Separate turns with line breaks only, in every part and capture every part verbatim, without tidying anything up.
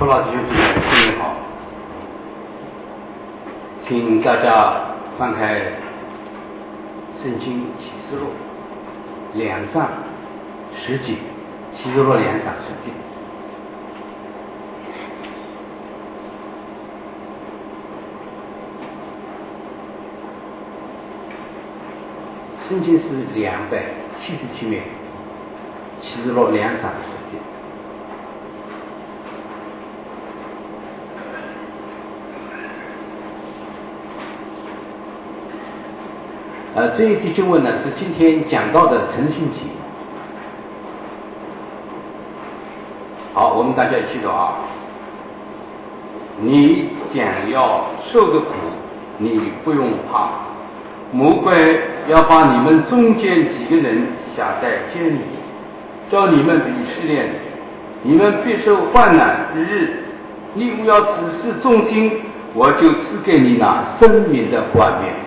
父老弟兄姊妹，新年好！请大家翻开《圣经启示录》两章十节，启示录两章十节。圣经是两百七十七面，启示录两章十节。呃，这一节经文呢是今天讲到的诚信节。好，我们大家一起读啊。你将要受的苦，你不用怕。魔鬼要把你们中间几个人下在监里，叫你们被试炼，你们必受患难之日。你不要只是忠心，我就赐给你那生命的冠冕。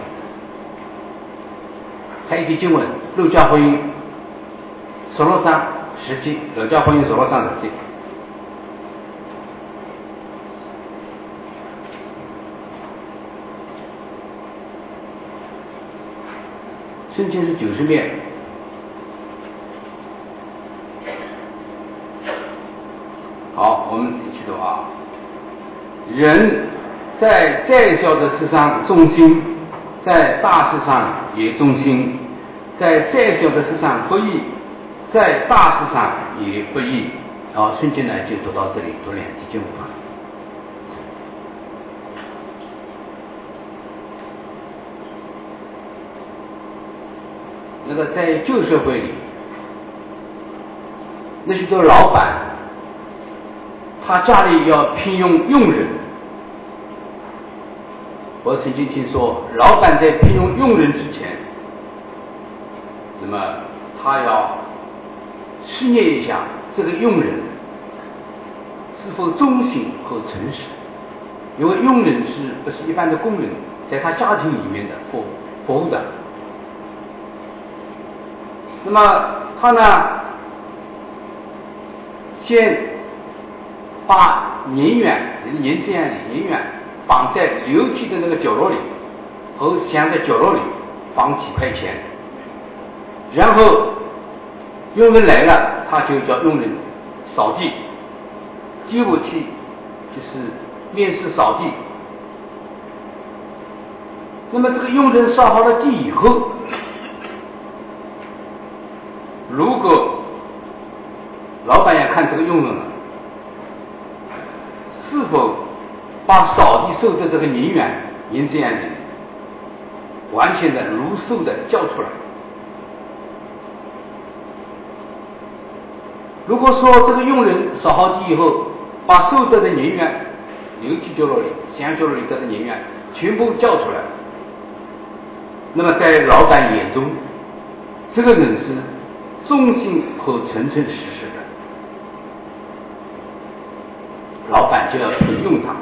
还有一节经文，路加福音十六章十节，路加福音十六章十节。圣经是九十面。好，我们一起读啊。人在再小的事上忠心，在大事上也忠心；在再小的事上不义，在大事上也不义。好，圣经呢就读到这里，读两节经文。那个在旧社会里，那许多老板，他家里要聘用佣人。我曾经听说，老板在聘用佣人之前，那么他要试验一下这个佣人是否忠心和诚实，因为佣人是不是一般的工人，在他家庭里面的服服务的。那么他呢，先把银元，银这样的银元放在流体的那个角落里，和镶在角落里放几块钱，然后佣人来了，他就叫佣人扫地，第五期就是面试扫地。那么这个佣人扫好了地以后，如果老板要看这个佣人了，是否把扫地收的这个银元银这样的完全的如数的交出来。如果说这个佣人扫好地以后，把收得的银元流体角落里、镶角落里的银元全部交出来，那么在老板眼中，这个人是忠心和诚诚实实的，老板就要聘用他。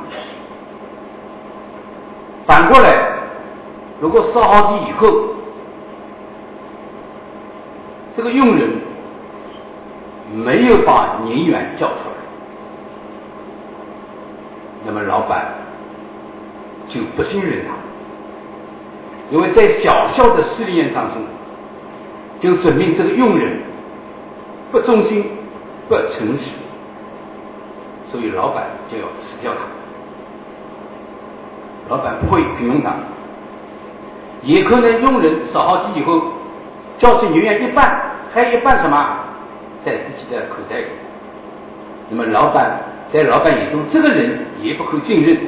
反过来，如果扫好地以后，这个佣人没有把银元交出来，那么老板就不信任他，因为在小小的试验当中，就证明这个佣人不忠心、不诚实，所以老板就要辞掉他。老板不会聘用他，也可能佣人扫好地以后，交出银元一半，还有一半什么在自己的口袋里。那么老板在老板眼中，这个人也不可信任。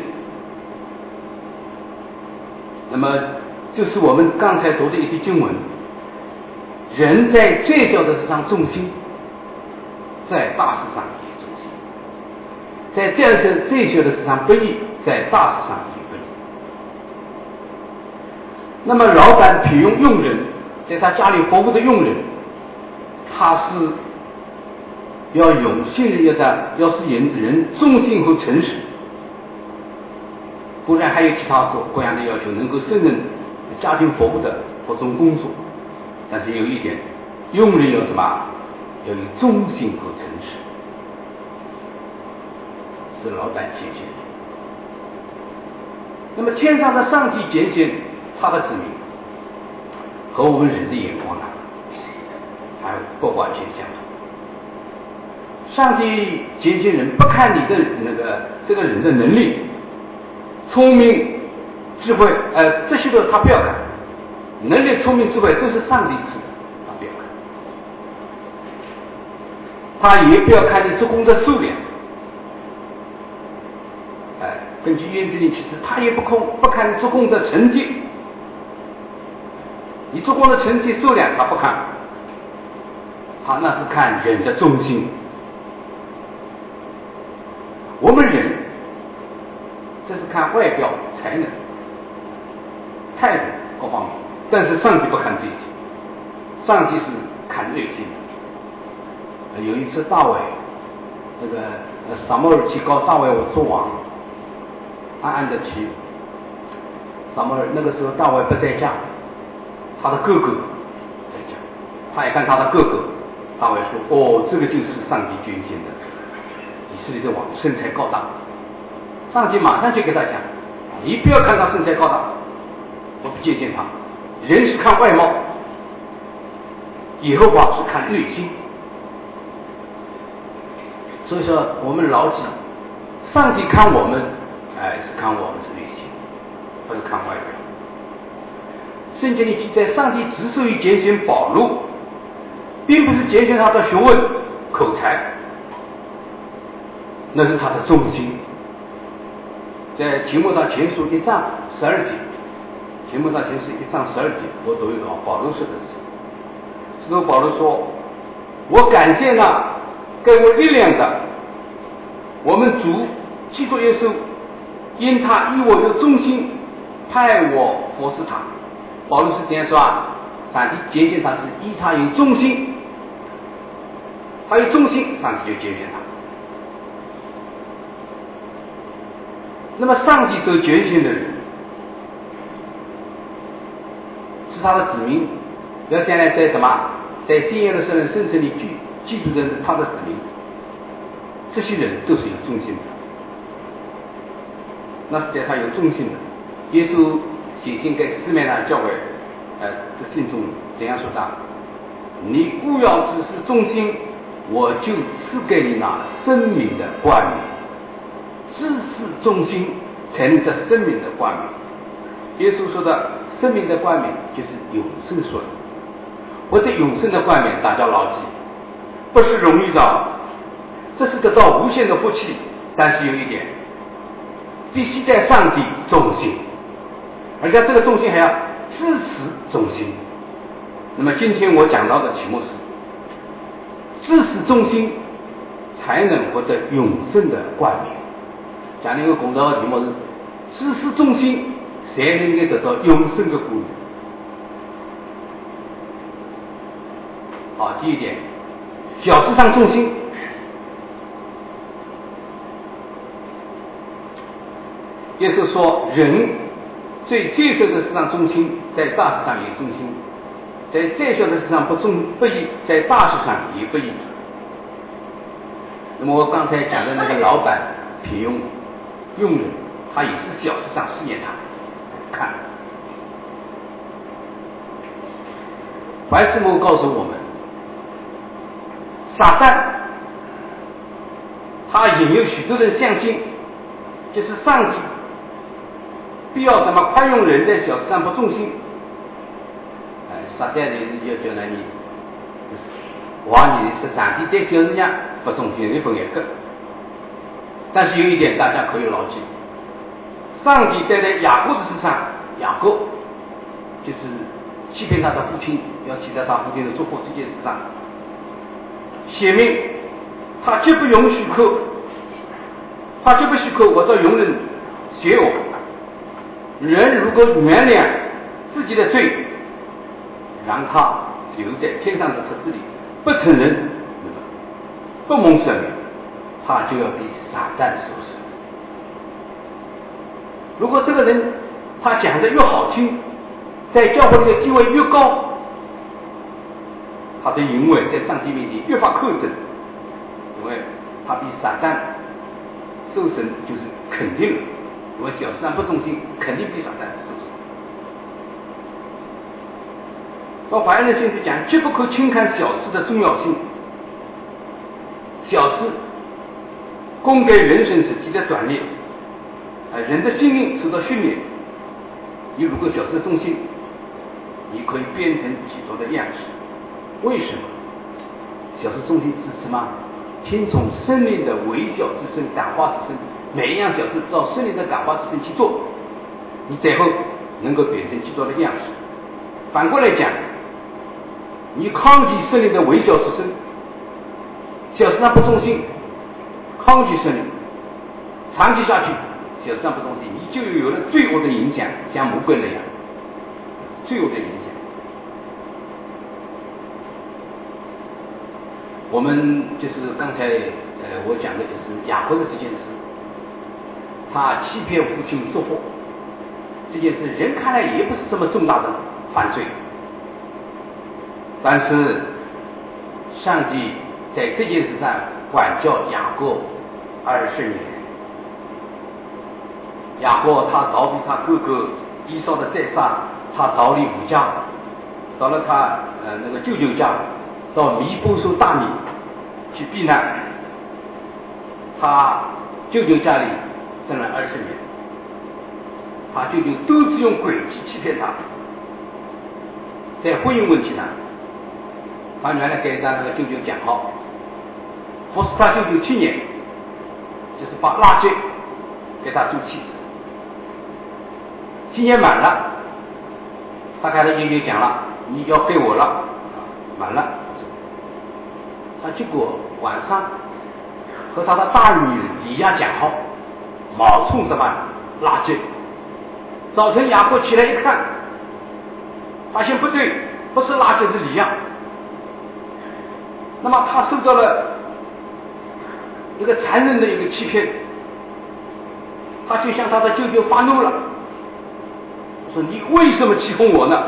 那么就是我们刚才读的一些经文。人在最小的事上忠心，在大事上也忠心；在这样的最小的事上不义，在大事上也不义。那么老板聘用佣人，在他家里服务的佣人，他是要有信任，要他要是人人忠心和诚实。固然还有其他各各样的要求，能够胜任家庭服务的各种工作。但是有一点，佣人有什么？要有忠心和诚实。 是老板拣选。那么天上的上帝拣选他的子民，和我们人的眼光呢，还不完全相同。上帝拣选人不看你的那个这个人的能力、聪明、智慧，呃，这些都他不要看，能力、聪明、智慧都是上帝赐的，他不要看。他也不要看你做工的数量，哎，根据原子力启示，他也不空不看你做工的成绩，你做工的成绩数量他不看，他那是看人的忠心。我们人这是看外表、才能、态度各方面，但是上帝不看这一些，上帝是看内心的。有一次大卫，这个撒母耳去告大卫我做王，暗暗的去。撒母耳那个时候大卫不在家，他的哥哥在家，他一看他的哥哥，大卫说：“哦，这个就是上帝拣选的以色列的王，身材高大。”上帝马上就给他讲：“你不要看他身材高大，我不接近他。人是看外貌，耶和华是看内心。”所以说，我们牢记，上帝看我们，哎，是看我们的内心，不是看外表。圣经里记载，上帝之所以拣选保罗，并不是拣选他的学问、口才，那是他的忠心。在提摩太前书一章十二节，提摩太前书一章十二节，我读一读保罗说的事。之后保罗说：“我感谢那给我力量的我们主基督耶稣，因他以我有忠心，派我服侍他。”保罗是这样说啊，上帝拣选他是依他有忠心，他有忠心，上帝就拣选他。那么上帝所拣选的人是他的子民，要将来在什么，在天业的圣人圣城里记记住的是他的子民，这些人都是有忠心的，那是在他有忠心的。耶稣写信给四面的教会，呃，这信中怎样说的？你务要只是忠心，我就赐给你那生命的冠冕。只是忠心，才能得生命的冠冕。耶稣说的生命的冠冕，就是永生说的。我这永生的冠冕，大家牢记，不是容易的，这是得到无限的福气。但是有一点，必须在上帝忠心，而且这个忠心还要支持忠心。那么今天我讲到的题目是支持忠心，才能获得永生的冠冕。讲那个公道的题目是支持忠心，才能够得到永生的冠冕。好，第一点，小事上忠心。耶稣说，人最最小的事上忠心，在大事上也忠心；在再小的事上不忠不义，在大事上也不义。那么我刚才讲的那个老板聘用用人，他也是小事上试验他看。白师母告诉我们，撒旦他引诱许多人相信，就是上帝必要怎么宽容人在小事上不忠心。哎，撒旦的要叫那你话你是上帝在叫人家不忠心的分一个。但是有一点大家可以牢记，上帝在在雅各的事上，雅各就是欺骗他的父亲，要欺骗他父亲的祝福这件事上，写明他绝不容许可，他绝不许可我的容忍邪恶。人如果原谅自己的罪，让他留在天上的车子里，不承认不蒙赦免，他就要被撒旦收拾。如果这个人他讲的越好听，在教会里的地位越高，他的行为在上帝面前越发克制，因为他比撒旦受神就是肯定了，因为小事上不忠心，肯定比撒旦受神。到华严的经是讲，绝不可轻看小事的重要性。小事供给人生实际的锻炼，啊，人的心灵受到训练。你如果小事忠心，你可以变成基督的样式。为什么？小事忠心是什么？听从圣灵的微小之声、感化之声，每一样小事照圣灵的感化之声去做，你最后能够变成基督的样式。反过来讲，你抗拒圣灵的微小之声，小事上不忠心，抗拒圣灵，长期下去，小事上不忠心，你就有了罪恶的影响，像魔鬼那样，罪恶的影响。我们就是刚才呃我讲的就是雅各的这件事，他欺骗父亲作祸这件事，人看来也不是这么重大的犯罪，但是上帝在这件事上管教雅各二十年。雅各他逃避他哥哥以扫的宰杀，他逃离母家，到了他呃那个舅舅家，到弥布苏大米去避难。他舅舅家里生了二十年，他舅舅都是用诡计欺骗他。在婚姻问题上，他原来给他那个舅舅讲好，服侍他舅舅七年，就是把拉结给他做妻子。七年满了，他跟他舅舅讲了，你要给我了，满了。他结果晚上和他的大女儿李亚讲好，冒充什么拉结。早晨雅各起来一看，发现不对，不是拉结，是李亚。那么他受到了一个残忍的一个欺骗，他就向他的舅舅发怒了，说你为什么欺哄我呢？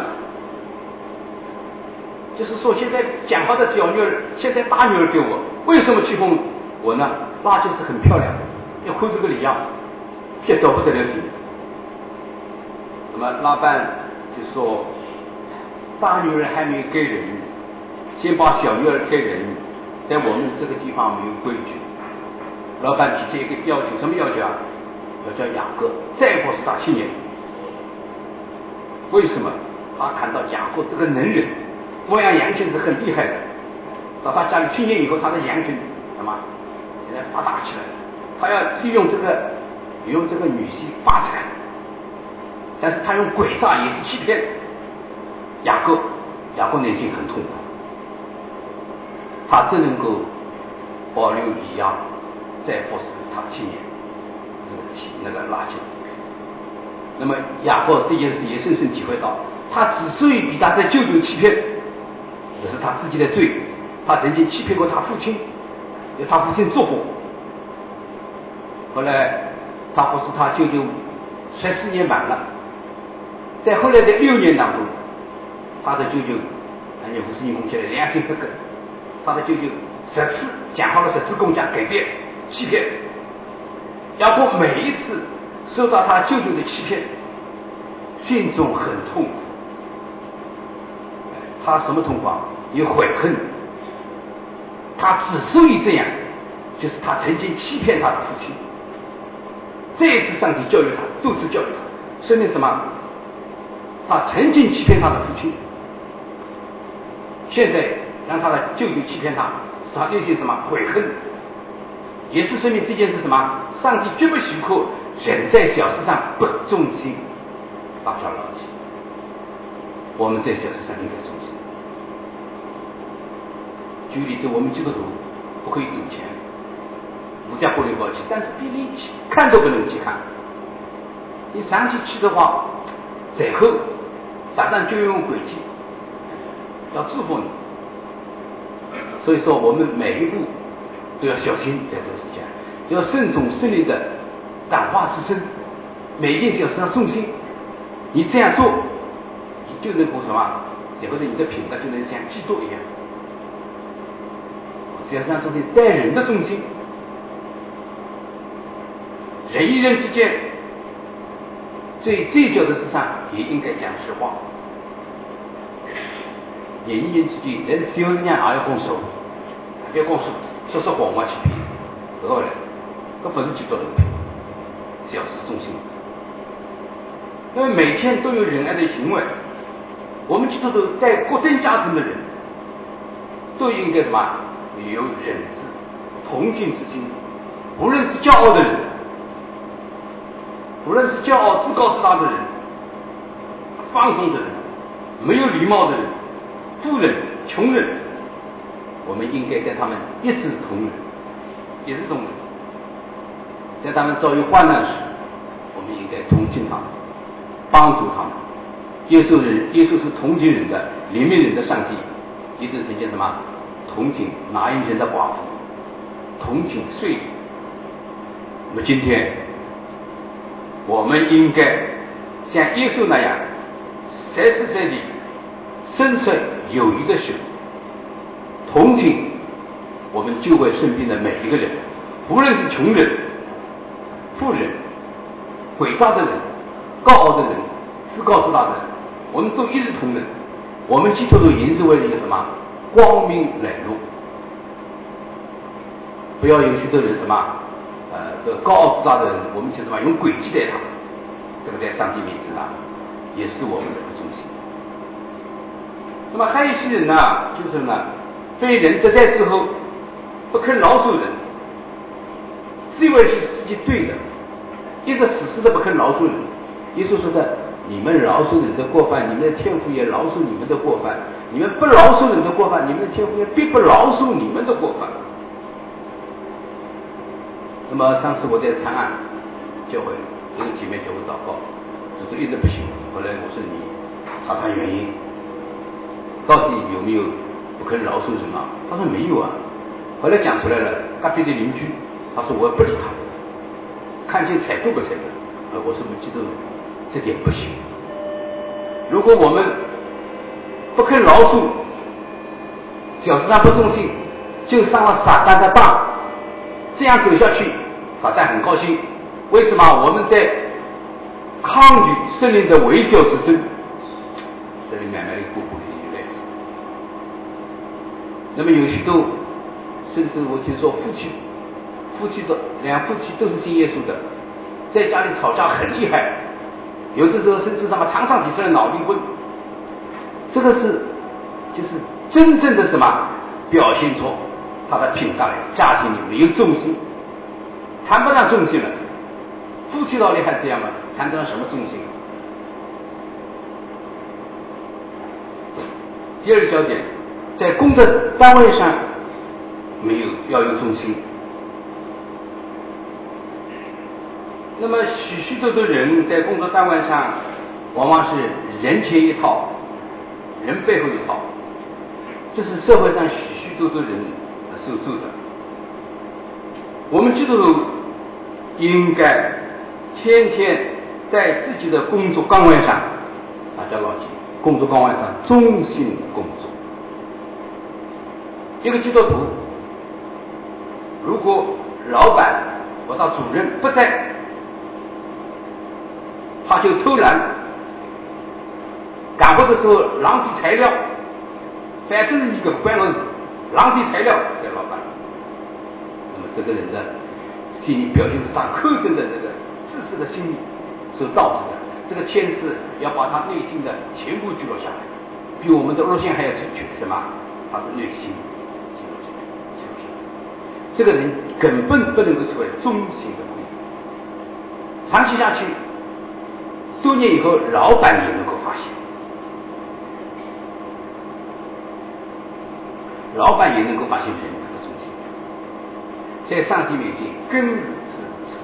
就是说现在讲话的小女儿，现在大女儿给我，为什么欺哄我呢？那就是很漂亮，要看这个李亚，撇到不得了的。那么老板就说，大女儿还没给人，先把小女儿给人，在我们这个地方没有规矩。老板提出一个要求，什么要求啊？要叫雅各再服侍他七年。为什么？他看到雅各这个能人，牧羊羊群是很厉害的。到他家里七年以后，他的羊群什么现在发达起来了。他要利用这个，利用这个女婿发财，但是他用诡诈也是欺骗雅各。雅各内心很痛苦，他只能够保留以亚，再服侍他七年，那个七那个垃圾。那么雅各这件事也深深体会到，他之所以比他的舅舅欺骗，这是他自己的罪。他曾经欺骗过他父亲，有他父亲作祸。后来他不是他舅舅十四年满了，在后来的六年当中，他的舅舅按照五十年工起来良心不更，他的舅舅十次讲好了十次工价改变欺骗。雅各每一次受到他舅舅的欺骗，心中很痛苦。他什么痛苦啊？有悔恨。他之所以这样，就是他曾经欺骗他的父亲。这一次上帝教育他，多次教育他，说明什么？他曾经欺骗他的父亲，现在让他的舅舅欺骗他，使他内心什么悔恨，也是说明这件事什么？上帝绝不许可人在小事上不忠心。大家牢记，我们在小事上应该忠心。举例子，我们基督徒不可以赌钱，无家不离宝气，但是比你看都不能去看。你长期去的话，最后撒旦就用诡计要制服你。所以说，我们每一步都要小心，在这个事情要慎重圣灵的感化之声，每一件小事上忠心。你这样做，你就能够什么？也或者你的品德就能像基督一样。实际上，忠心待人的忠心， 人与人之间最最久的事上也应该讲实话。人与人之间，人只有人家也要讲实话，不要讲说说说谎话去骗，这个嘞，这不是基督徒，小事中心。因为每天都有仁爱的行为，我们基督徒在各等阶层的人，都应该什么？有忍字、同情之心。无论是骄傲的人，无论是骄傲、自高自大的人，放纵的人，没有礼貌的人，富人、穷人，我们应该跟他们一视同仁，一视同仁。在他们遭遇患难时，我们应该同情他们，帮助他们。耶稣人，耶稣是同情人的、怜悯人的上帝。耶稣曾经什么？同情拿因人的寡妇，同情税吏。那么今天，我们应该像耶稣那样，随时随地伸出友谊的手，同情我们周围身边的每一个人，无论是穷人、富人、伟大的人、高傲的人、自高自大的人，我们都一视同仁。我们基督徒原是为了一个什么？光明磊落，不要有许多人什么，呃，这个高傲自大的人，我们就什么用诡计待他，这个在上帝面前啊，也是我们的不忠心。那么还有一些人呢，就是呢，被人责待之后，不肯饶恕人，自以为是自己对的，一直死死的不肯饶恕人。耶稣说的，你们饶恕人的过犯，你们的天父也饶恕你们的过犯；你们不饶恕人的过犯，你们的天父也必不饶恕你们的过犯。那么上次我在长安教会，有个姐妹叫我祷告，就是一直不行。后来我说你查查原因，到底有没有不肯饶恕人啊？她说没有啊。后来讲出来了，隔壁的邻居，他说我不理他，看见踩都不踩的。呃，我说我们基督徒这点不行。如果我们不肯饶恕，表示他不忠心，就上了撒旦的当。这样走下去，撒旦很高兴。为什么？我们在抗拒圣灵的微小之声，圣灵慢慢的过过来。那么有许多，甚至我听说夫妻，夫妻的两夫妻都是信耶稣的，在家里吵架很厉害，有的时候甚至他们常常提出来闹离婚。这个是就是真正的什么表现出他的品德来，家庭里没有忠心，谈不上忠心了。夫妻道理还这样吗？谈得上什么忠心？第二个焦点，在工作单位上没有要有忠心。那么许许多多人在工作单位上，往往是人前一套，人背后一套，这是社会上许许多多人所做的。我们基督徒应该天天在自己的工作岗位上，大家牢记，工作岗位上忠心工作。一个基督徒，如果老板或者主任不在，他就偷懒，干活的时候浪费材料，反正是一个官文子，浪费材料给老板。那么这个人的心理表现出他苛刻的这个自私的心理所导致的，这个天使要把他内心的全部记录下来，比我们的路线还要准确。什么？他是内心记录下来，记录下来。这个人根本不能够成为忠心的工人，长期下去，多年以后，老板也能够发现，老板也能够发现人的忠心，在上帝面前更是如此。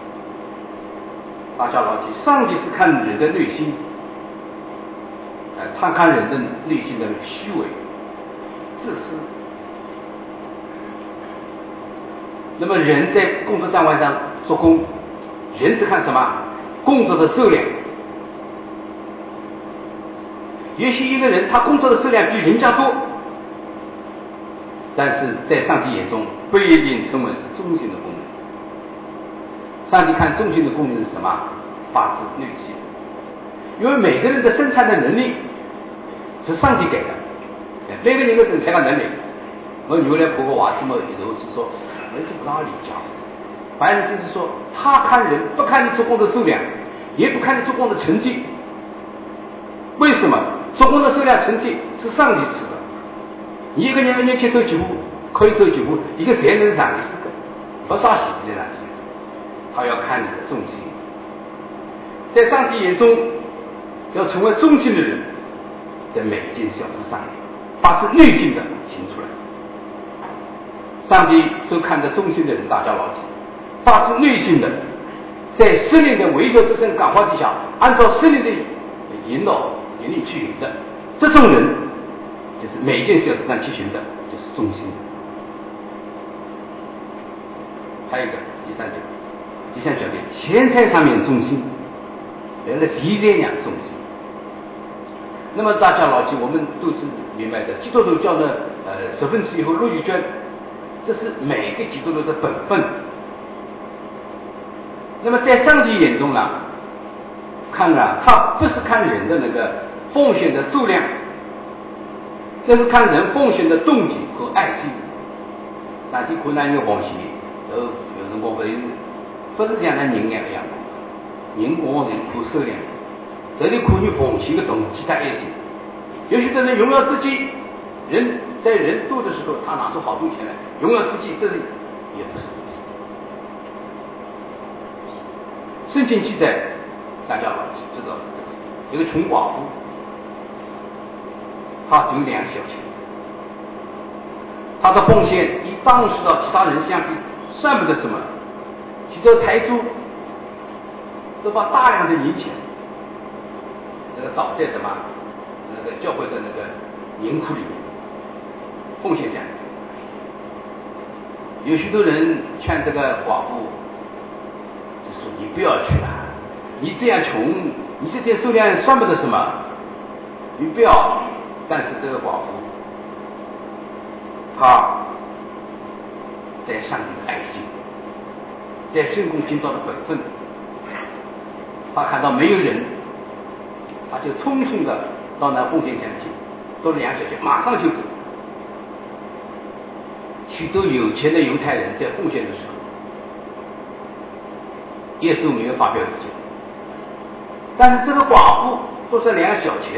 大家牢记，上帝是看人的内心，呃，他看人的内心的虚伪、自私。那么人在工作单位上做工，人是看什么？工作的数量。也许一个人他工作的数量比人家多，但是在上帝眼中不一定成为是忠心的工人。 上帝看忠心的工人是什么？发自内心。因为每个人的生产的能力是上帝给的，每个人的生产的能力。我原来婆婆话这么一头是说，我就不大理解。反正就是说，他看人不看你做工的数量，也不看你做工的成绩。为什么？做工的数量、成绩是上帝赐的。你一个人一年去走几步，可以走几步，一个才能上的是个，不少洗的那些，他要看你的忠心。在上帝眼中，要成为忠心的人，在每一件小事上发自内心的行出来。上帝所看的忠心的人，大家牢记，发自内心的，在圣灵的唯教之声感化之下，按照圣灵的引导引领去行的，这种人就是每一件小事上去行的，就是忠心的。还有一个第三点，第三小点，钱财上面忠心，原来第一点讲忠心。那么大家牢记，我们都是明白的，基督徒教的呃十分之一和入狱捐，这是每个基督徒的本分。那么在上帝眼中呢，看啊，他不是看人的那个奉献的数量，这是看人奉献的动机和爱心。上帝看那有奉献，都有辰光不是不是这样的人样的样子，人往往是看数量。这里看你奉献的动机和爱心。有些的人荣耀自己，人在人多的时候，他拿出好多钱来荣耀自己，这里也不是。圣经记载，大家知道，有个穷寡妇，她只有两小钱，她的奉献与当时的其他人相比，算不得什么。许多财主都把大量的银钱，这个倒在什么那个教会的那个银库里面奉献下来。有许多人劝这个寡妇，就说你不要去了，你这样穷，你这点数量算不得什么，你不要。但是这个寡妇，她在上帝的爱心，在圣公尽到的本分，她看到没有人，她就匆匆的到那奉献前去，到了两小时马上就走。许多有钱的犹太人在奉献的时候，耶稣没有发表意见，但是这个寡妇多是两小钱，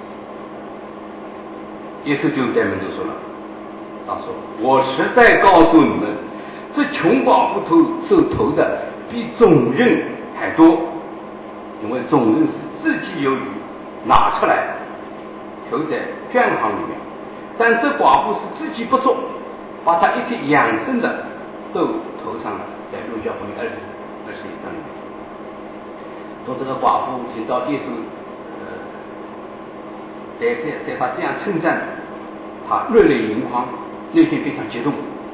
耶稣就在门口说了，他说：“我实在告诉你们，这穷寡妇投受投的比众人还多，因为众人是自己有余拿出来投在捐行里面，但这寡妇是自己不做，把他一切养生的都投上了，在路加福音二十二十一章里面。说这个寡妇听到耶稣呃，在在在他这样称赞，他热泪盈眶，内心非常激动。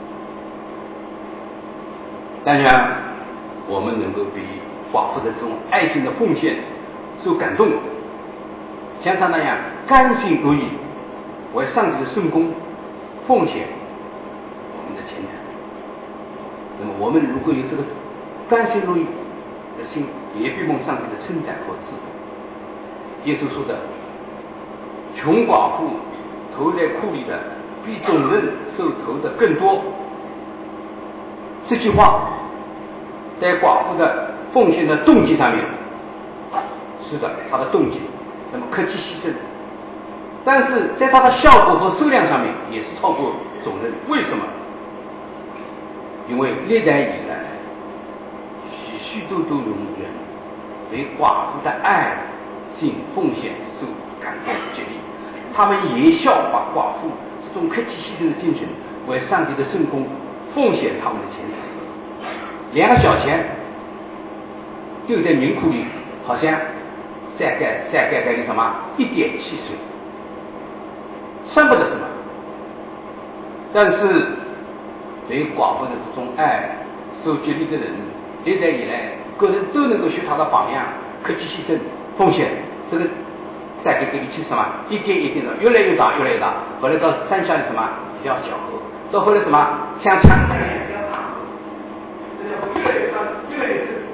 当然，我们能够被寡妇的这种爱心的奉献所感动，像他那样甘心乐意为上帝的圣功奉献我们的钱财。那么我们如果有这个甘心乐意的心，也必蒙上帝的称赞和赐福。耶稣说的穷寡妇投在库里的比众人受投的更多，这句话在寡妇的奉献的动机上面，是的，她的动机那么客气牺牲，但是在它的效果和数量上面也是超过众人。为什么？因为历代以来许许多多人对寡妇的爱心奉献受感动激励，他们也效法寡妇这种客气牺牲的精神，为上帝的圣功奉献他们的钱财。两个小钱丢在银库里，好像晒盖晒盖盖个什么一点汽水，算不得什么。但是对于寡妇的这种爱受激励的人，历代以来个人都能够学他的榜样，客气牺牲奉献，这个晒盖给你去什么一点一点的越来越大越来越大，后来到山下的什么比较小河，到后来什么像长河一样比较大河，这个越来越大越来越深。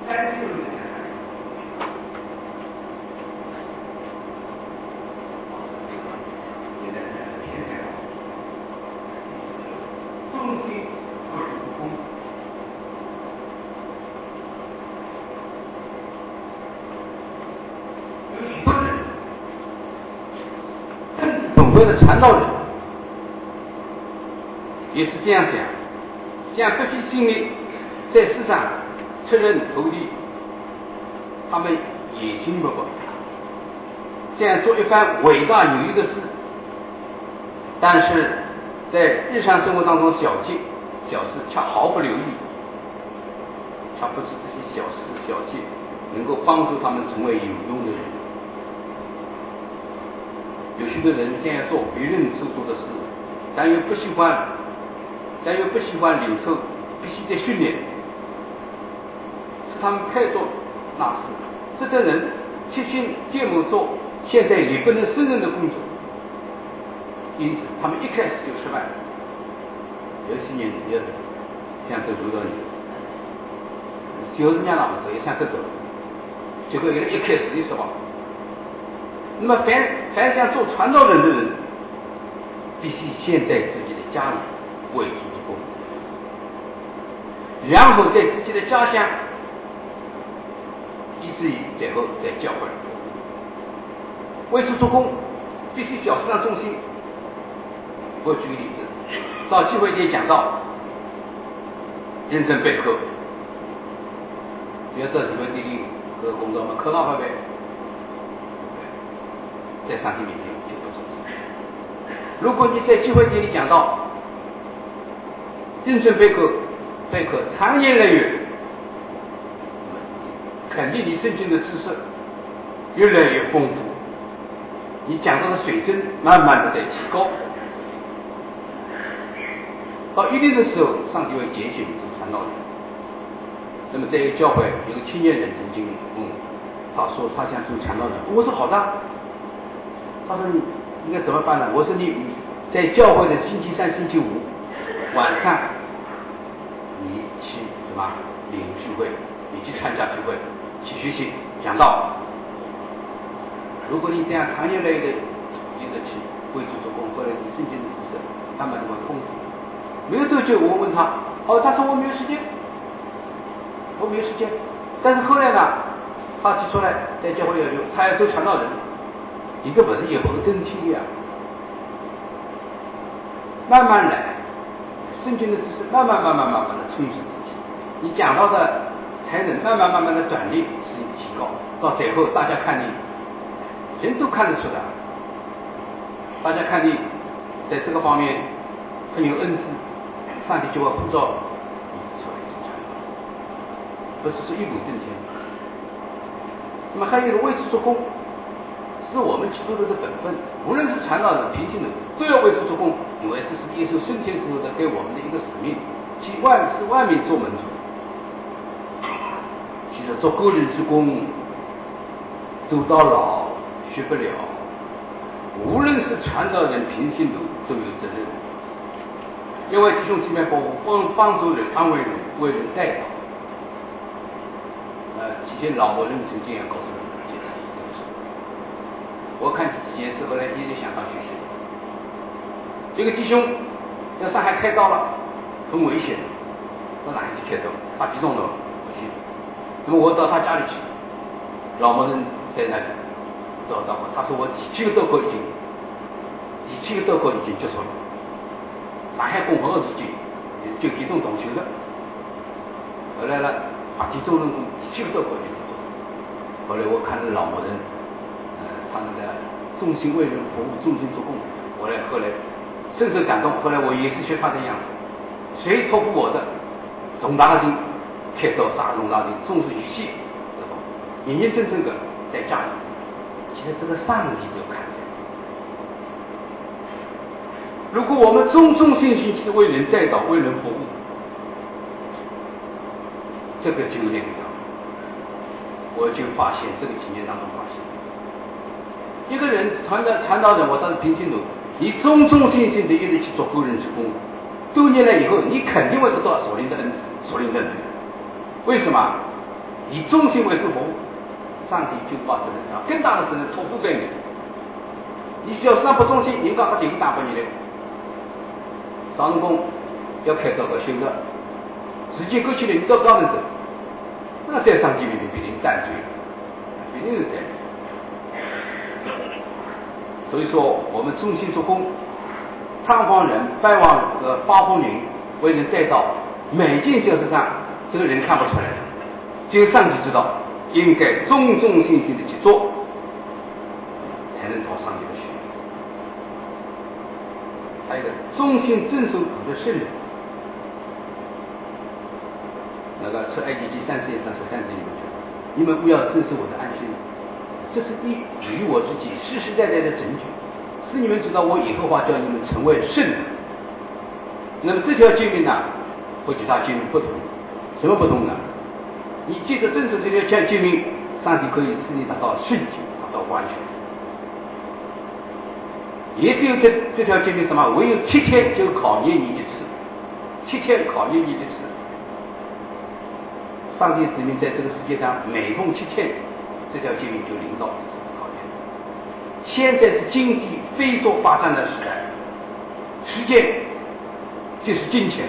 三十六年。为了传道人也是这样想，像这些信力在世上出人头地，他们也经不过这样做一番伟大有益的事，但是在日常生活当中小节小事却毫不留意，他不是这些小事小节能够帮助他们成为有用的人。有许多人现在做别人所做的事，但又不喜欢，但又不喜欢领受，必须得训练，是他们太做那事。这些人切心芥末做现在也不能胜任的工作，因此他们一开始就失败。有些年也像这主导人，就是让他们走也像这种，结果一开始就失败。那么凡凡想做传道人的人，必须先在自己的家里为主做工，然后在自己的家乡，以至于最后在教会为主做工，必须小事上忠心。我举个例子，到聚会间讲到认真备课，比如到聚会地里和工作嘛，课堂方面在上帝面前就不忠心。如果你在聚会间里讲到认真备课，备课长年累月，肯定你圣经的知识越来越丰富，你讲到的水准慢慢的在提高。到一定的时候，上帝会拣选你做传道人。那么在一个教会有个青年人曾经问、嗯、他说他想做传道人，我说好的。他说你应该怎么办呢？我说你在教会的星期三、星期五晚上，你去什么领聚会，你去参加聚会，去学习讲道。如果你这样长年累月的一直去为主做工，或者你圣经的知识慢慢的会丰富。没有多久，我问他，哦，他说我没有时间，我没有时间。但是后来呢，他提出来在教会要求，他要做传道人，一个不是以后的真体的呀。慢慢来，圣经的知识慢慢慢慢慢慢的充实自己，你讲到的才能慢慢慢慢的转变，使你提高，到最后大家看你，人都看得出来，大家看你在这个方面很有恩赐。上帝就会呼召你出来做传道，不是说一步登天。那么还有一个为主做工，是我们基督徒的本分。无论是传道人、平信徒，都要为主做工，因为这是耶稣升天之后的给我们的一个使命，替万是万民做门徒。其实做个人之工，走到老学不了。无论是传道人、平信徒，都有责任。因为弟兄姊妹帮帮帮助人、安慰人、为人带导。呃，之前老某人曾经也告诉我们这个事，我看这几件事，后来一直想上学习。这个弟兄在上海开刀了，很危险，到哪里去开刀？打鼻洞的不去。那么我到他家里去，老某人在那里找到我，他说我第七个刀口已经，第七个刀口已经结束了。上海共和国时期就这种动球的，后来呢，把这种人七个多国就做。后来我看到老某人，呃，他那个忠心为人服务、忠心做工，我来后来深深感动。后来我也是学他的样子，谁托付我的，重大的病，开刀杀重大病，重视于细，这种认认真真的在家里。其实这个上帝就看见。如果我们忠忠心心去为人带导、为人服务，这个就有点高。我就发现这个几年当中发现，一个人传道传道人，我当时平信徒，你忠忠心心的一直去做个人之工，多年了以后，你肯定会得到所领的恩赐、所领的能力。为什么？ 以忠心为主服务，上帝就把责任上更大的责任托付给你。你小事上不忠心，人家把礼物打给你的。上成功要开多个修的，时间过去了，你到高门走，那在上帝面前必定担罪，必定是这样。所以说，我们忠心做工，参访人、拜望和发疯人，为人带到每件小事上，这个人看不出来的，只有上帝知道，应该忠忠心心的去做，才能讨上帝的喜悦。还有一个忠心遵守主的圣人，那个出埃及记三十一章十三节里面讲，你们不要遵守我的安息日，这是一与我自己世世代代的证据，使你们知道我耶和华叫你们成为圣人。那么这条诫命呢，和其他诫命不同，什么不同呢？你借着遵守这条诫命，上帝可以使你达到圣洁，达到完全。也只有这这条诫命什么？唯有七天就考验你一次，七天考验你一次。上帝指明在这个世界上每逢七天，这条诫命就临到考验。现在是经济飞速发展的时代，时间就是金钱。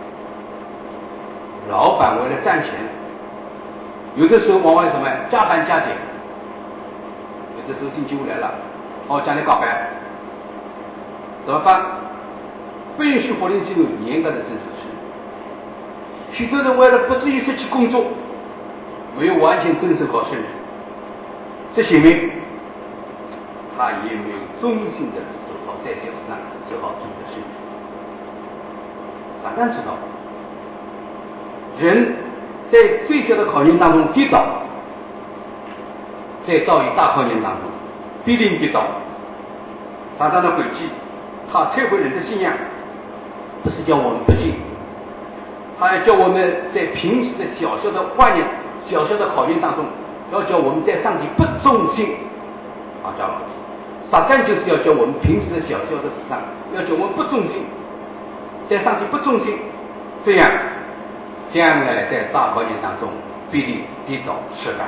老板为了赚钱，有的时候往往什么加班加点，有的时候星期五来了，哦，家里搞班，怎么办？不允许法令机构严格的遵守制度。许多人为了不至于失去工作，没有完全遵守好圣人，这说明他也没有忠心的守好在这上守好主的圣人。撒旦知道，人在最小的考验当中跌倒，在遭遇大考验当中必定跌倒。撒旦的诡计，他摧毁人的信仰，不是叫我们不信，他要叫我们在平时的小小的患难、小小的考验当中，要叫我们在上帝不忠心。啊，叫老师，撒旦就是要叫我们平时的小小的事上，要叫我们不忠心，在上帝不忠心，这样将来在大考验当中必定跌倒失败。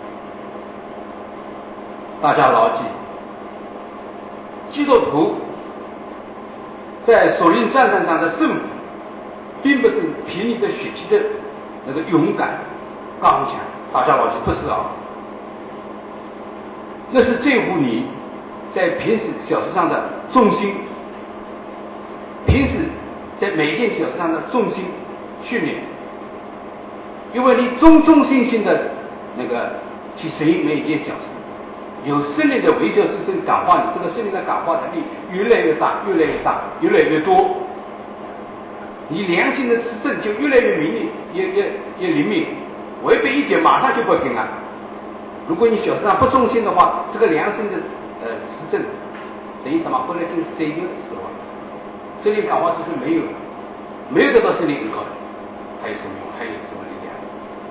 大家牢记，基督徒在属灵战场上的胜负，并不是凭你的血气的那个勇敢刚强，大家牢记，不是啊，那是在乎你在平时小事上的忠心，平时在每件小事上的忠心训练，因为你忠忠心心的那个去实行每一件小事，有圣灵的微笑之声感化你，这个圣灵的感化能力越来越大，越来越大，越来越多，你良心的指正就越来越明利，越越越灵敏，违背一点马上就不平安。如果你小事上不忠心的话，这个良心的呃指正等于什么？后来就是谁就死亡，圣灵感化之声没有了，没有得到圣灵依靠的，还有什么用？还有什么力量？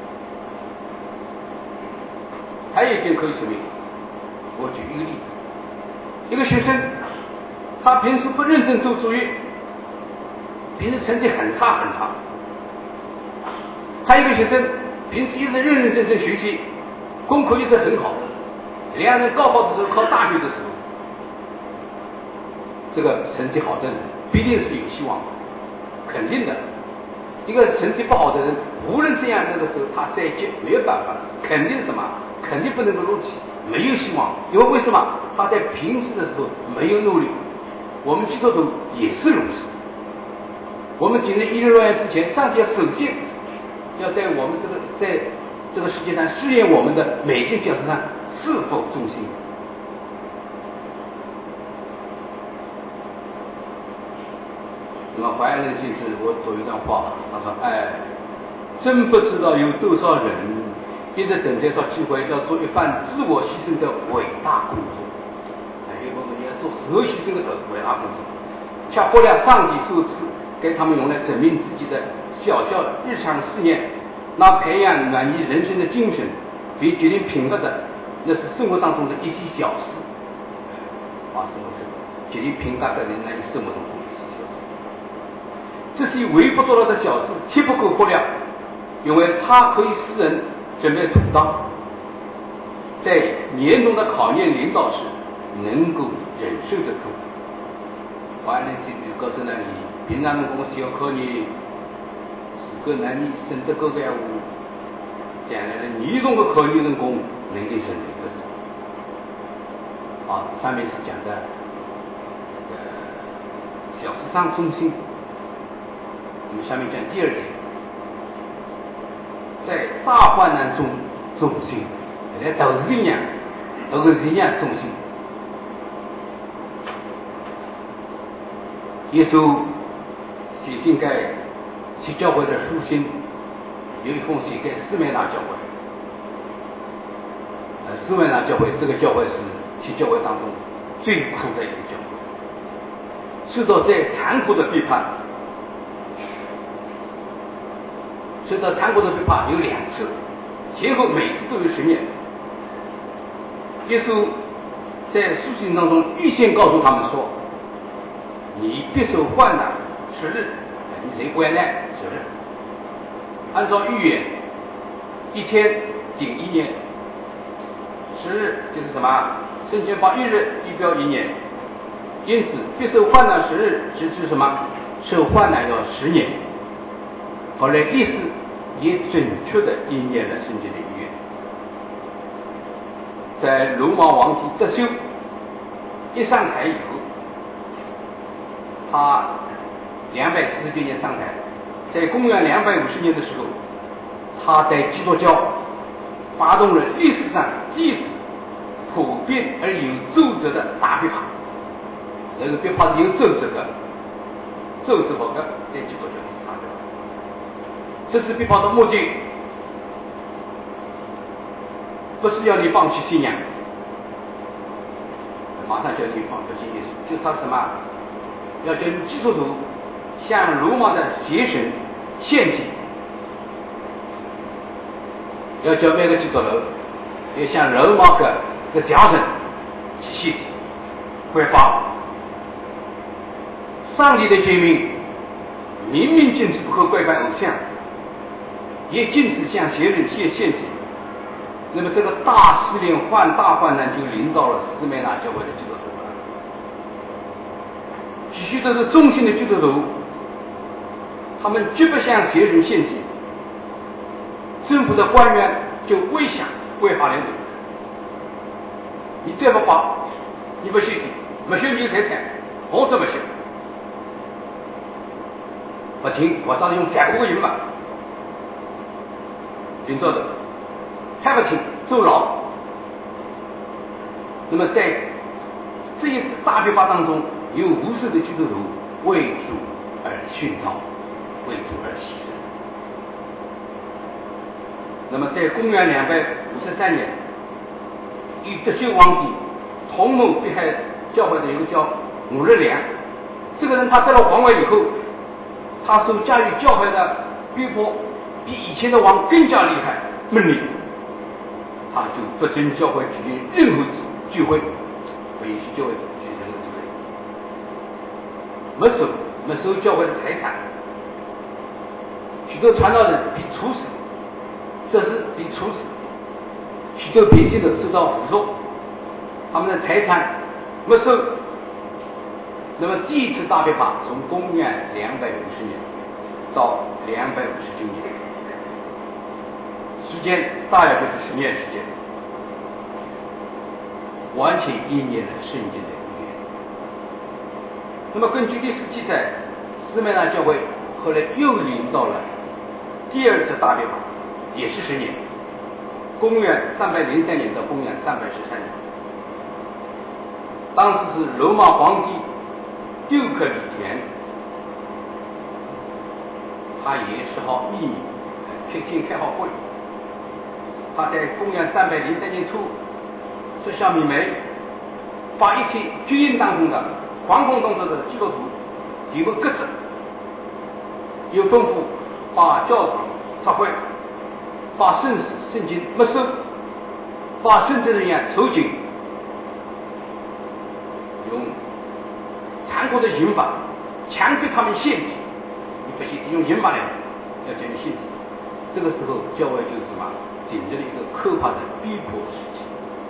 还有一点可以说明，我举一个例子，一个学生，他平时不认真做作业，平时成绩很差很差；还有一个学生，平时一直认认真真学习，功课一直很好。两人高考的时候，考大学的时候，这个成绩好的人必定是有希望，肯定的。一个成绩不好的人，无论这样那个时候他再接没有办法，肯定什么？肯定不能够录取，没有希望。因为为什么？他在平时的时候没有努力。我们基督徒也是如此。我们进入伊甸园之前，上帝要首先要在我们这个在这个世界上试验我们的每件小事上是否忠心。那么怀恩人先生我做一段话，他说：“哎，真不知道有多少人一直等待着机会，要做一番自我牺牲的伟大工作。哎，有我们要做自我牺牲的伟大工作，却获了上帝所赐给他们用来证明自己的小小日常试验。那培养满意人生的精神，比决定品格的，那是生活当中的一些小事。啊，什么事？决定品格的人在生活中的一些小事。这些微不足道的小事，切不可忽略，因为它可以使人准备妥当，在严重的考验领导时能够忍受得住。完了这就告诉了你，平常的公司要考你是个男人省得够个闲话，将来的严重的考验成功能力是哪个？啊，上面是讲的呃小市场中心，我们下面讲第二点，在大患难中中心，来都是一样，都是一样中心。耶稣写信给去教会的书信，有一封写给斯美纳教会。呃，斯美纳教会这个教会是去教会当中最苦的一个教会，受到最残酷的背叛。受到残酷的背叛有两次，前后每次都有十年。耶稣在书信当中预先告诉他们说，你必受患难十日，你谁患难十日，按照预言，一天顶一年，十日就是什么？圣经把一日预表一年，因此必受患难十日是指什么？受患难要十年。后来历史也准确的应验了圣经的预言。在罗马皇帝德修一上台以后，他两百四十九年上台，在公元两百五十年的时候，他在基督教发动了历史上第一次普遍而有奏折的大背叛。这个背叛是有奏折的，奏折好的在基督教里发的。这次背叛的目的不是要你放弃信仰，马上就要你放弃信仰，就是他什么？要叫你基督徒向罗马的邪神献祭，要叫每个基督徒要向罗马的的假神去献祭跪拜。上帝的诫命明明禁止不可跪拜偶像，也禁止向邪人献献祭。那么这个大试炼患大患难就临到了斯美纳教会的基督徒了。必须都是忠心的基督徒，他们绝不向邪人献祭。政府的官员就威胁违法领导，你再不发，你不献祭，没收你的财产，我怎么收？不听，我上用三个银吧，领导的还不听，坐牢。那么在这一次大逼迫当中，有无数的基督徒为主而殉道，为主而牺牲。那么在公元两百五十三年，与德修皇帝同谋迫害教会的一个叫武日良，这个人他得了皇位以后，他受驾驭教会的逼迫比以前的王更加厉害猛烈，他就不准教会举行任何聚会，不允许教会举行任何聚会，没收没收教会的财产，许多传道人被处死，这是被处死，许多百姓的受到腐蚀，他们的财产没收。那么第一次大逼迫从公元两百五十年到两百五十九年，时间大约就是十年时间，完全应验了圣经的预言。那么根据历史记载，斯美纳教会后来又临到了第二次大逼迫，也是十年，公元三百零三年到公元三百十三年。当时是罗马皇帝丢克里田，他也是好秘密天天开好会。他在公元三百零三年初这下面没把一切军营当中的惶恐动作的基督徒全部革职，又吩咐把教堂拆毁，把圣史圣经没收，把圣职人员囚禁，用残酷的刑法强迫他们献祭。你不信，用刑法来要叫你献祭。 这个时候教会就是什么，经历了一个可怕的逼迫时期。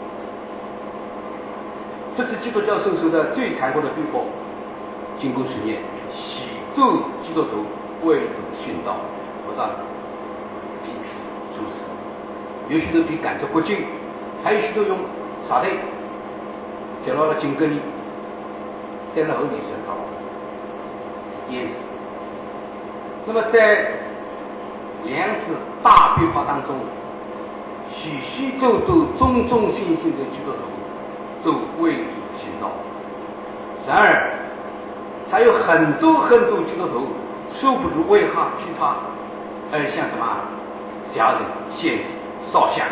这是基督教受受的最残酷的逼迫。经过十年，许多基督徒为主殉道，或者彼此处死，有许多被赶出国境，还有许多用沙袋接到了井沟里，在那后面焚烧淹死。那么在两次大逼迫当中，许许多多忠忠心心的基督徒都为主殉道。然而还有很多很多基督徒受不住威吓惧怕，而向什么家人献祭烧香。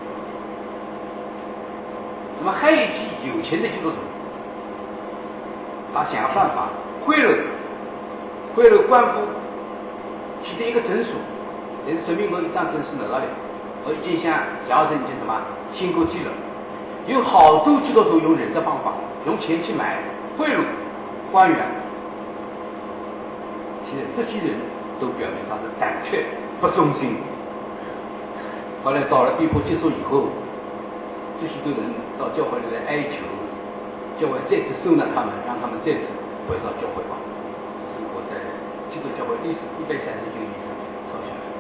那么还有一批有钱的基督徒，他想办法贿赂贿赂官府提的一个证书，但是说明我一张证书拿到了，我已经向家人已经什么信过祭了。有好多基督徒用人的方法，用钱去买贿赂官员。其实这些人都表明他是胆怯不忠心。后来到了逼迫结束以后，这些多人到教会里来哀求，教会再次收纳他们，让他们再次回到教会吧。这是我在基督教会历史一百三十九年上面抄下来。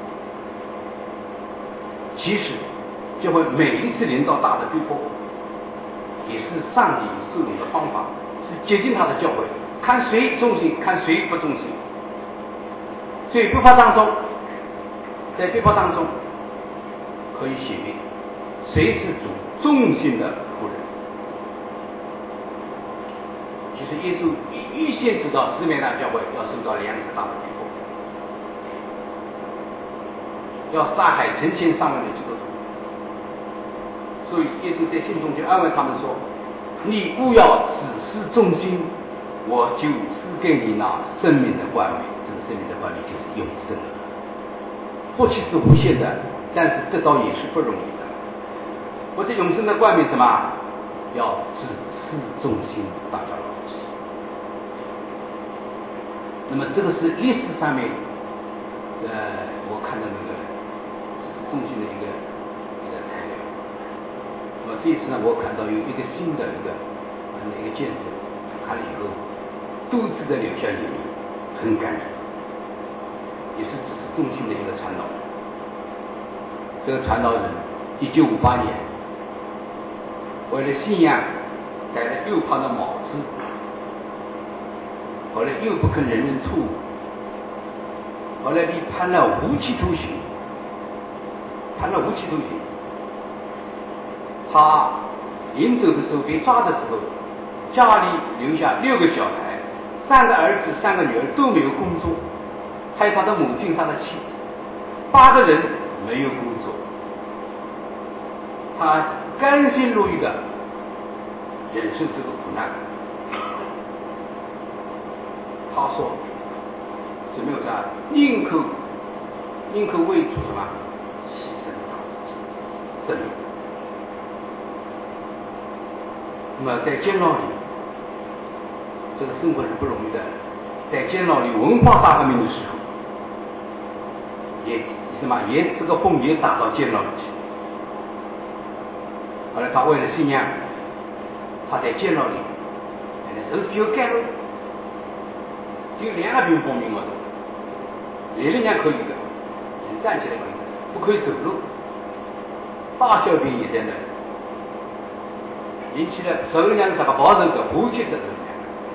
其实教会每一次临到大的逼迫，也是上帝受理的方法，是接近他的教会，看谁忠心，看谁不忠心。所以逼迫当中，在逼迫当中可以写明谁是主忠心的仆人。其实耶稣预先知道斯美那教会要受到两次大的逼迫，要杀害成千上万的基督徒。所以耶稣在信中就安慰他们说：你务要只是忠心，我就赐给你那生命的冠冕。这个生命的冠冕就是永生的。或许是无限的，但是得到也是不容易的。我这永生的冠冕什么？要只是忠心，大家牢记。那么这个是历史上面，呃，我看到那个忠心的一个一个材料。那么这一次呢，我看到有一个新的一个一个见证，看了以后，都值得流下眼泪，很感人，也是只是忠心的一个传道人。这个传道人一九五八年为了信仰戴了右旁的帽子，后来又不肯人人错误，后来被判了无期徒刑，判了无期徒刑。他临走的时候被抓的时候，家里留下六个小孩，三个儿子三个女儿都没有工作，还有他的母亲他的妻子，八个人没有工作。他甘心乐意的忍受这个苦难。他说怎么有的宁可宁可为主什么牺牲他自己生命。那么在监牢里，这个生活是不容易的。在监牢里文化大革命的时候，也什么也这个风也打到监牢里去。后来他为了信仰，他在监牢里，手只有盖了，只有两个平方米高度，理论上可以的，人站起来可以，不可以走路，大小便也在那里。引起了首两这个保守的呼吸的力量。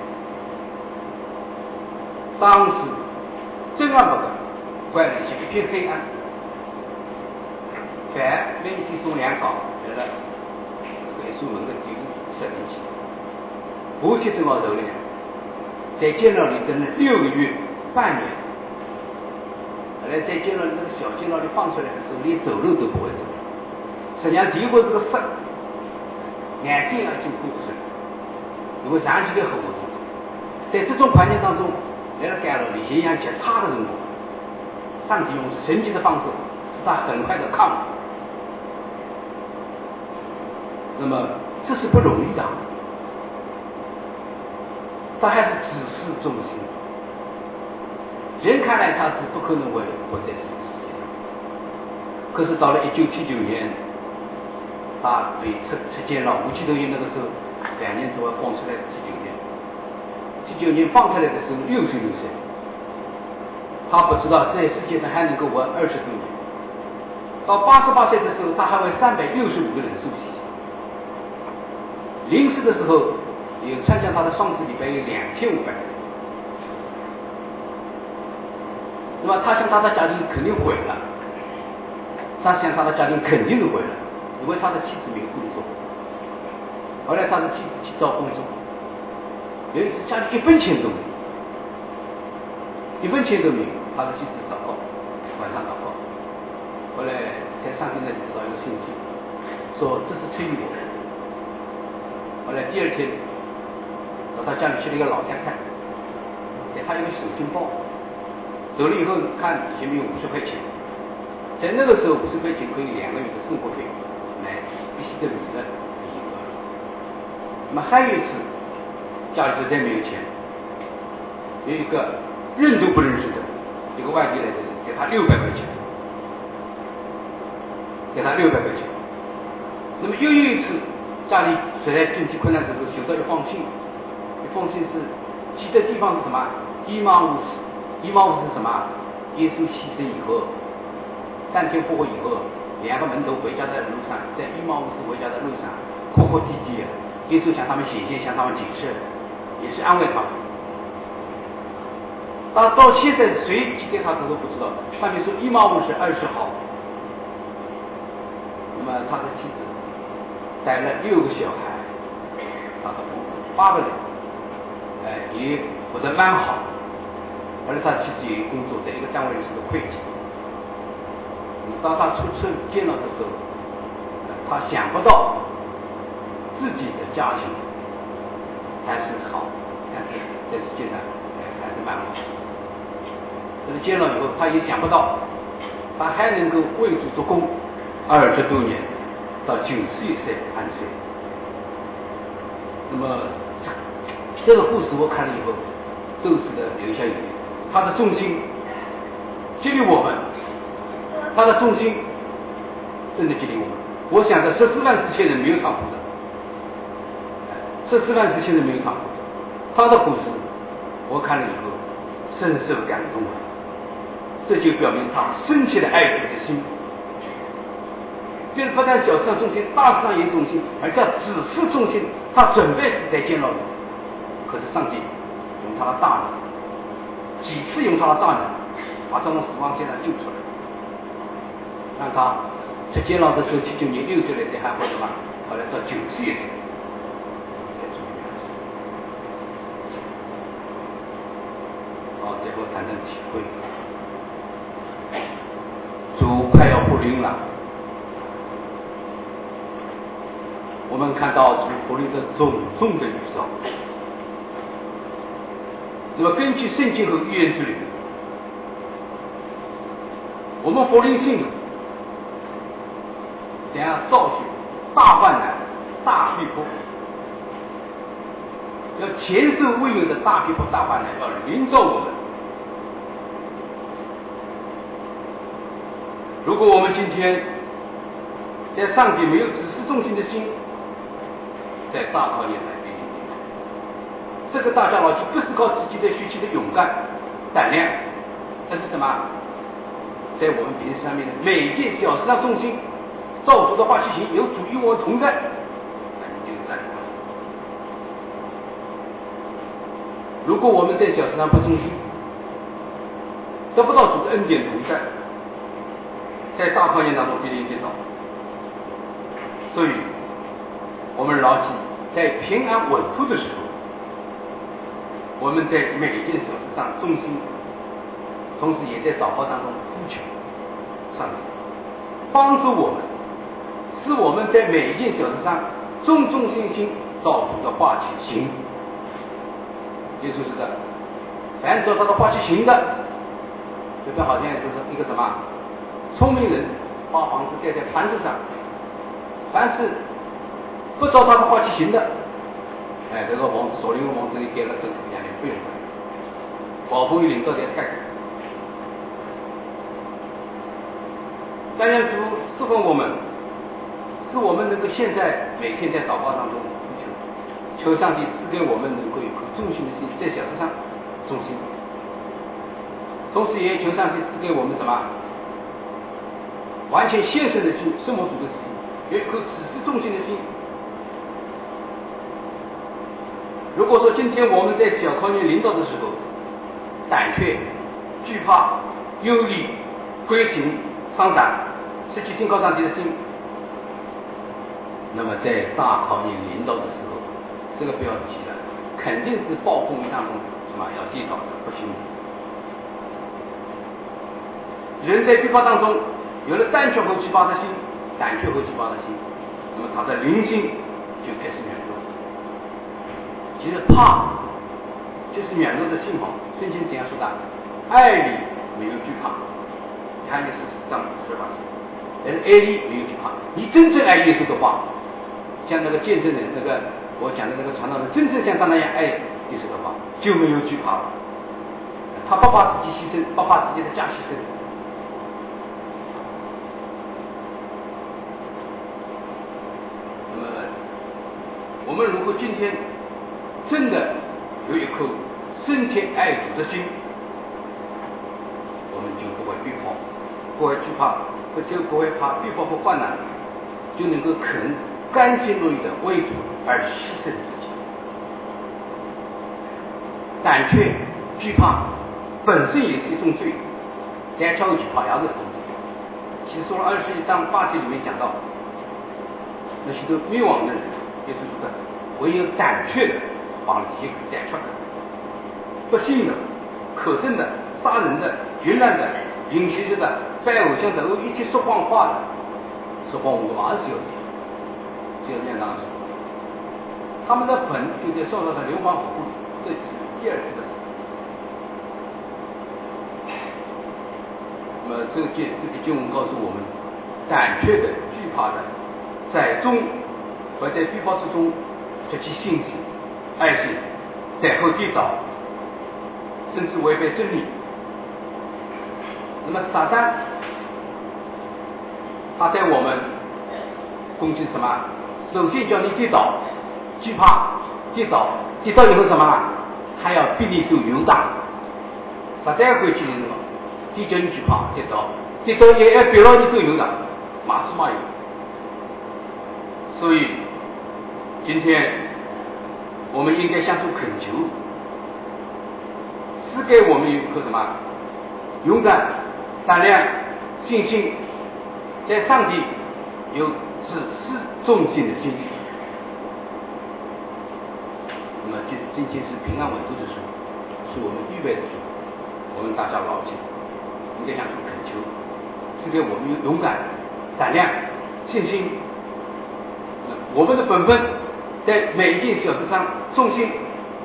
当时正儿八经关了是一片黑暗，饭每天送两缸，来了回书门的第五十年级，呼吸正好受力量，在监牢里等了六个月半年。后来在监牢里这个小监牢里放出来的时候，连走路都不会走，实际上结果这个色眼睛啊就过不去，因为长期的活动，在这种环境当中，来了监牢里营养极差的人物，上帝用神奇的方式使他很快的康复。那么这是不容易的，他还是只是忠心。人看来他是不可能会活在这个世界上， 可是到了一九七九年，他被出出监牢，吴奇头那个时候两年之后放出来，七九年，七九年放出来的时候六十六岁，他不知道在世界上还能够活二十多年。到八十八岁的时候，他还为三百六十五个人受洗。临死的时候，有参加他的丧事里边有两千五百人。那么他想他的家庭肯定毁了，他想他的家庭肯定是毁了，因为他的妻子没有工作。后来他的妻子去找工作，有一次家里一分钱都没有，一分钱都没有，他的妻子祷告，晚上祷告。后来在上帝那里知道一个信息，说这是出于我。后来第二天到他家里去了一个老太太，给他一个手巾包，走了以后看前面有五十块钱，在那个时候五十块钱可以两个月的生活费买一些的米的一个。那么还有一次家里实在没有钱，有一个认都不认识的一个外地来的人给他六百块钱。给他六百块钱。那么又有一次，家里实在经济困难的时候，收到一封信，一封信是寄的地方是什么？伊玛乌斯。伊玛乌斯是什么？耶稣牺牲以后，三天复活以后，两个门徒回家的路上，在伊玛乌斯回家的路上，哭哭啼啼，耶稣向他们显现，向他们解释，也是安慰他们。到到现在谁寄给他这都不知道，上面说伊玛乌是二十号。那么他的妻子带了六个小孩，他的父母八个人，哎，也活得蛮好。而且他妻子也工作，在一个单位是个会计。当他出出监牢的时候，他想不到自己的家庭还是好，但是在世界上还是蛮好。这个监牢以后，他也想不到他还能够为主做工。二十多年，到九十一岁安睡。那么这个故事我看了以后，都是的流下眼泪。他的重心激励我们，他的重心真的激励我们。我想着十四万四千人没有唱苦的，十四万四千人没有唱苦的。他的故事我看了以后深受感动了，这就表明他深切的爱主的心。就是不但小事上忠心，大事上也忠心，而且只是忠心。他准备死在监牢里，可是上帝用他的大能，几次用他的大能，把他从死亡线上救出来，让他在监牢的时候，七九年六岁来的还活着嘛，后来到九十一岁，好，最后谈谈体会。主快要复临了。我们看到主福临的种种的预兆。那么根据圣经和预言之理，我们福临信徒将要遭受大患难、大逼迫，要前所未有的大逼迫、大患难要临到我们。如果我们今天在上帝没有只是忠心的心，在大考验来临，这个大家老就不是靠自己的学习的勇敢、胆量，这是什么？在我们平时上面的每一件小事上忠心，造主的话去行，有主与我同在，那你就是站住了。如果我们在小事上不忠心，得不到主的恩典同在，在大考验当中必定跌倒。所以我们牢记，在平安稳妥的时候，我们在每一件小事上忠心，同时也在祷告当中呼求上帝帮助我们，使我们在每一件小事上忠忠心心照主的话去行。也就是的，凡照他的话去行的，这个好像就是一个什么聪明人把房子盖在磐石上，凡是不照他的话去行的，哎，这个房子所领的房子里盖了政府两年不用管，暴风雨领导在盖。 但愿主赐福我们，使我们能够现在每天在祷告当中求，求上帝赐给我们能够有颗忠心的心，在小事上忠心，同时也求上帝赐给我们什么完全献身的心，圣母主的心，有一颗只是忠心的心。如果说今天我们在小考验领导的时候，胆怯、惧怕、忧虑、灰心、伤胆，失去信靠上帝的心，那么在大考验领导的时候，这个不要提了，肯定是暴风雨当中什么要跌倒的，不行。人在惧怕当中有了胆怯和惧怕的心，胆怯和惧怕的心，那么他的灵性就开始软弱。其实怕就是软弱的信号，圣经这样说的：爱里没有惧怕。你看，你是这样说法，但是爱里没有惧怕。你真正爱耶稣的话，像那个见证人，那个我讲的那个传道人，真正像他那样爱耶稣的话，就没有惧怕了。他不怕自己牺牲，不怕自己的家牺牲。那么，我们如果今天真的有一颗深切爱主的心，我们就不会惧怕，不会惧怕，就不会怕惧怕和患难，就能够肯甘心乐意的为主而牺牲自己。胆怯、惧怕本身也是一种罪，胆怯和惧怕也是一种罪。其实说二十一章八节里面讲到，那许多灭亡的人，就是说的唯有胆怯的把结果带出来，不信的、可憎的、杀人的、淫乱的、饮邪食的、拜偶像的，一切说谎话的，说谎我马是有的，就这样当时，他们的坟就在烧烧上流亡火湖里，这是第二次的事。那么这个经这个经文告诉我们，胆怯的、惧怕的，在中和在惧怕之中失去信心、爱心，在后跌倒，甚至违背真理。那么撒旦他在我们攻击什么？首先叫你跌倒，惧怕，跌倒，跌倒以后什么？他要逼你走犹大。撒旦会去的什么？第一叫你惧怕，跌倒，跌倒也要逼到你走犹大，马是马有。所以今天我们应该向主恳求，赐给我们一颗什么勇敢、胆量、信心，在上帝有只是忠心的心。那么这今天是平安稳住的时候，是我们预备的时候，我们大家牢记，应该向主恳求，赐给我们有勇敢、胆量、信心。我们的本分在每一件小事上忠心，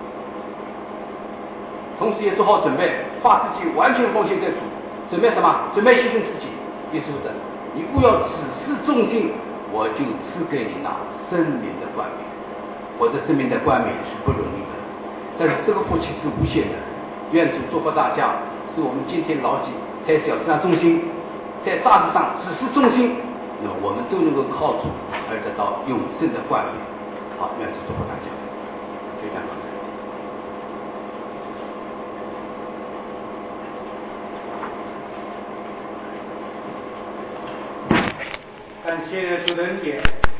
同时也做好准备，把自己完全奉献给主。准备什么？准备牺牲自己。耶稣的，你不要只是忠心，我就赐给你那生命的冠冕。我的生命的冠冕是不容易的，但是这个福气是无限的。愿主祝福大家，使我们今天牢记，在小事上忠心，在大事上只是忠心，那么我们都能够靠主而得到永生的冠冕。好，愿主祝福大家，就讲到这里。感谢主的恩典。